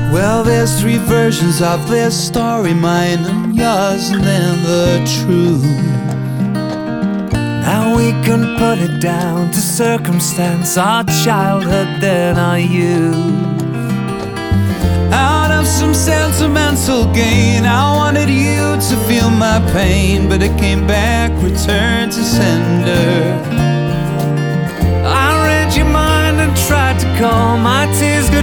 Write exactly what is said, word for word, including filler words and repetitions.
Well, there's three versions of this story, mine and yours, and then the truth. Now we can put it down to circumstance, our childhood, then our youth. Out of some sentimental gain, I wanted you to feel my pain, but it came back, returned to sender.